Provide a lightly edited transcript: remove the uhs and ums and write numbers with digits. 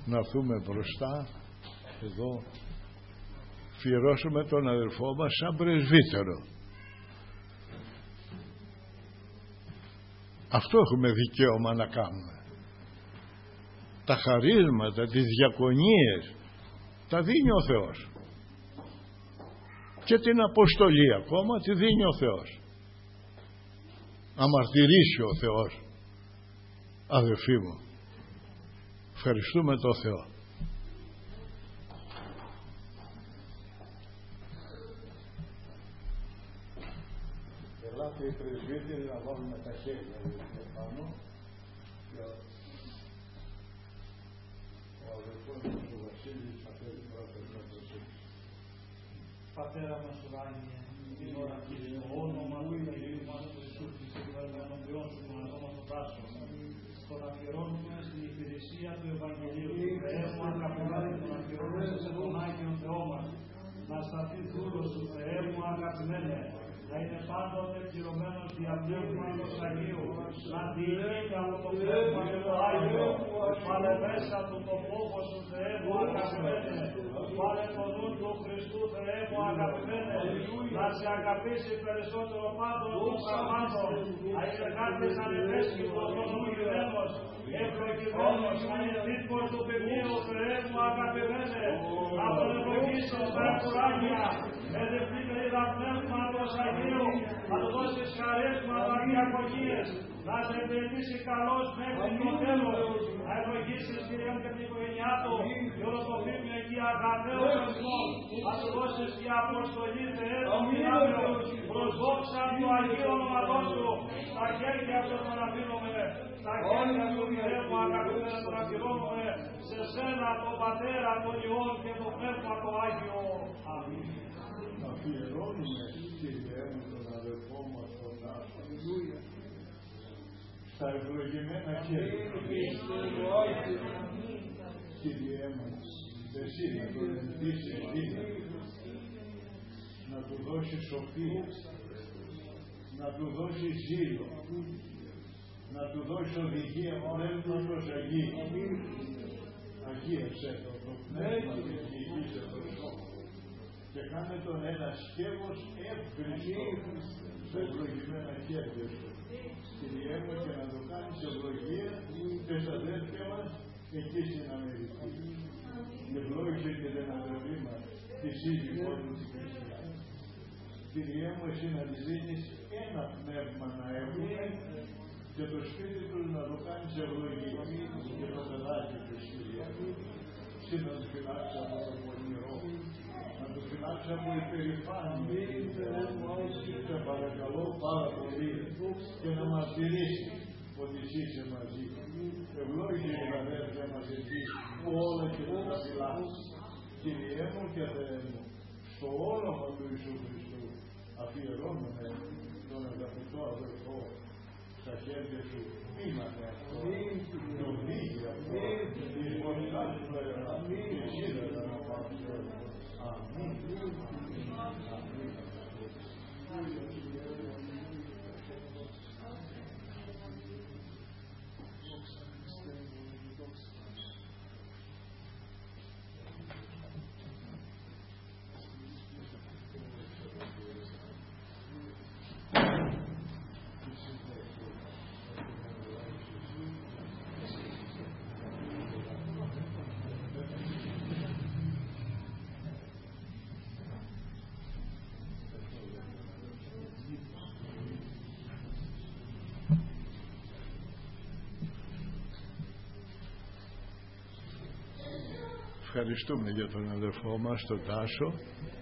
να έρθουμε μπροστά εδώ, φιερώσουμε τον αδελφό μας σαν πρεσβύτερο. Αυτό έχουμε δικαίωμα να κάνουμε. Τα χαρίσματα, τις διακονίες τα δίνει ο Θεός, και την αποστολή ακόμα τη δίνει ο Θεός. Αμαρτυρήσει ο Θεός, αδελφοί μου. Ευχαριστούμε τον Θεό. Ελάτε οι πρεσβύτεροι να βάλουμε τα χέρια πάνω. Ο αδελφός μας ο Βασίλης θα φέρει πρώτα να προσέξει. Πατέρα μας ουράνιε, την ώρα αυτή στο όνομα του Αγίου μας του Ιησού Χριστού, ενώπιον σου τον ατόμο στο τάσο. Τον αφιερώνουμε στην υπηρεσία του Ευαγγελίου. Του Θεέ μου αγαπημένε, τον αφιερώνουμε σε τον Άγιον Θεό μας. Να σταθεί δούλος του Θεέ μου αγαπημένε. Να είναι πάντοτε πληρωμένος δια πνεύματος Αγίου, να διηγείται από το πνεύμα και το Άγιο. Βάλε μέσα του το φόβος του Θεέ μου αγαπημένε. Βάλε το νου του Χριστού Θεέ μου αγαπημένε. Να σε αγαπήσει περισσότερο πάντων των πραγμάτων. Να είναι χάρτης ανεπέσχυτος ως ομιλημένος, ευλογημένος, να είναι δίκος του πεδίου Θεέ μου αγαπημένε. Να τον ευλογήσω με κουράγια, με δευτείτε είδα πνεύματος Αγίου, να του δώσεις χαρίσματα διακονίες, να σε επενδύσει καλώς μέχρι το τέλος, να ευλογήσεις Κύριε μου και την οικογένειά του και όλο το βήμα εκεί αγαθέως εθνών, να του δώσεις και αποστολή Θεέ του δυνάμεως, προς δόξα του Αγίου Ονόματός Σου, στα χέρια Σου τον αφήνουμε, στα χέρια Σου Κύριε μου αγαπημένε τον αφιερώνουμε, σε Σένα τον Πατέρα των Υιών και το Πνεύμα το Άγιο. Αμήν. Αφιερώνουμε, Κύριε μου, τον αδελφό μας τον Άσο, στα ευλογημένα χέρια. Κύριε μου, εσύ να τον εντύσεις δύναμη, να του δώσεις σοφία, να του δώσεις ζήλο, να του δώσεις οδηγία πνεύματος Αγίου. Αγίεψε το πνεύμα και διηγήσε το σώμα και κάνε τον ένα σκεύος εύχριστο στα ευλογημένα χέρια Σου, Κύριε μου, και να το κάνεις ευλογία και στα αδέρφια μας εκεί στην Αμερική. Ευλόγησε και την αδερφή μας, τη σύζυγό του την Χριστία. Κύριε μου, εσύ να της δίνεις ένα πνεύμα να έχουν και το σπίτι τους να το κάνεις ευλογία και το παιδάκι τους, Κύριε. Εσύ να τους φυλάξεις από το πονηρό, να τους φυλάξεις από υπερηφάνεια. Σε παρακαλώ πάρα πολύ και να μας τηρήσεις ότι εσύ είσαι μαζί. Ευλόγησε την αδέρφια μας εκεί όλα και τα φυλάξεις. Κύριε μου και Θεέ μου, στο όνομα του Ιησού Χριστού αφιερώνουμε τον αγαπητό αδελφό στα χέρια Σου. Μείναμε αυτό, το δίγει αυτό, η βοηθά Σου και εσύ δεν να πάρεις όλα. Αμήν. Ευχαριστούμε για τον αδελφό μας τον Τάσο.